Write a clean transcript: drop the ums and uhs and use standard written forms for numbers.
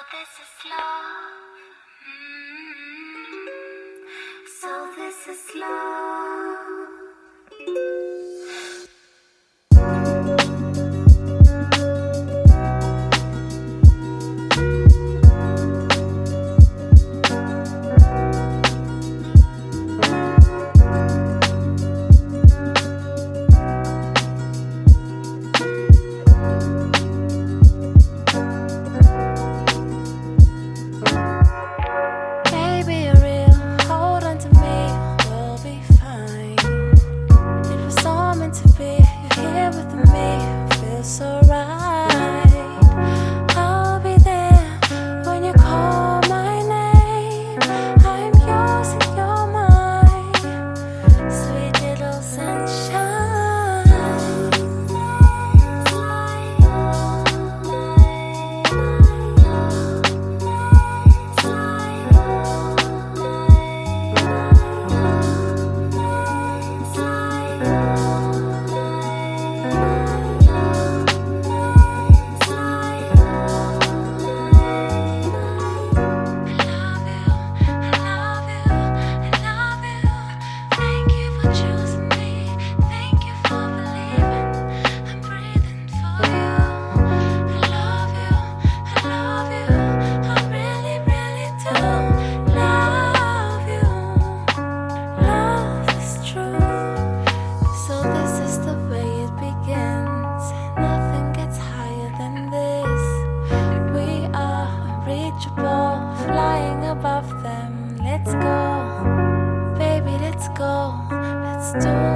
this is love. So this is love. So right, I'll be there when you call my name. I'm yours and you're mine, sweet little sunshine. Flying above them, let's go, baby, let's go, let's do